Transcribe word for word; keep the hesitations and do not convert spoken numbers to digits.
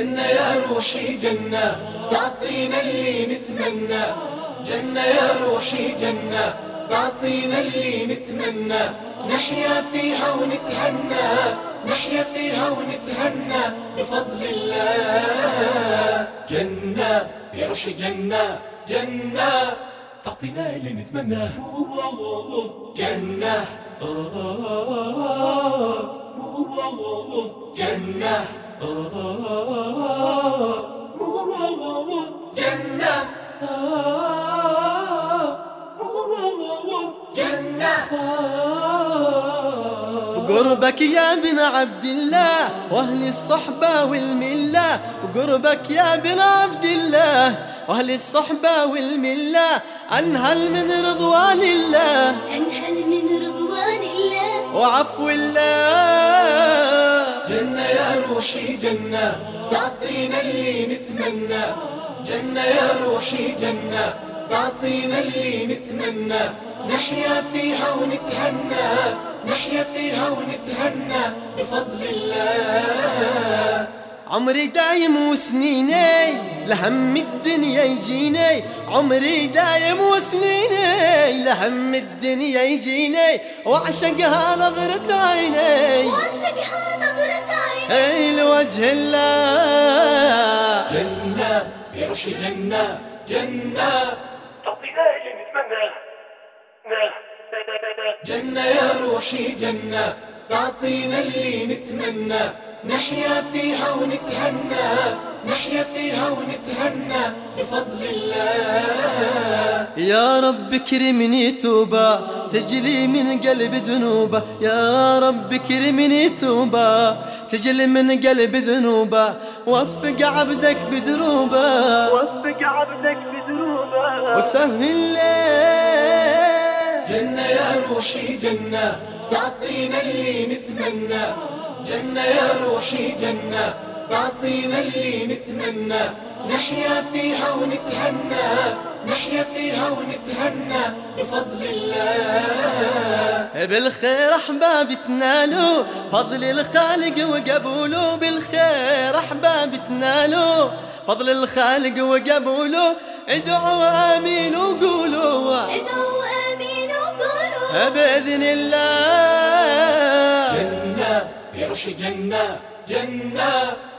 جنة يا روحي جنة تعطينا اللي نتمنى. جنة يا روحي جنة تعطينا اللي نتمنى. نحيا فيها ونتهنى، نحيا فيها ونتهنى بفضل الله. جنة يا روحي جنة جنة تعطينا اللي نتمنى. جنة جنة جنة جنة. وقربك يا بن عبد الله واهل الصحبة والملة، وقربك يا بن عبد الله واهل الصحبة والملة. انهل من رضوان الله، انهل من رضوان الله وعفو الله. جنة يا روحي جنة تعطينا اللي نتمنى. جنة يا روحي جنة تعطينا اللي نتمنى. نحيا فيها ونتهنى، نحيا فيها ونتهنى بفضل الله. عمري دايم وسنيني لهم الدنيا يجيني، عمري دايم وسنيني لهم الدنيا يجيني. واعشقها نظرة عيني، واعشقها نظرة عيني اي لوجه الله. جنة يا روحي جنة جنة تعطينا اللي نتمنى. جنة يا روحي جنة تعطينا اللي نتمنى. نحيا فيها ونتهنى، نحيا فيها ونتهنى بفضل الله. يا رب كرمني توبة تجلي من قلب ذنوبه، يا رب كرمني توبة تجلي من قلب ذنوبه. وفق عبدك بدروبه، وفق عبدك بدروبه وسهل ليه. جنة يا روحي جنة تعطينا اللي نتمنى. جنة يا روحي جنة تعطينا اللي نتمنى. نحيا فيها ونتهنى، نحيا فيها ونتهنى بفضل الله. بالخير احباب تنالوا فضل الخالق وقبوله، بالخير احباب تنالوا فضل الخالق وقبوله. ادعوا امين وقولوا، ادعوا امين وقولوا باذن الله. جنة يا روحي جنة جنة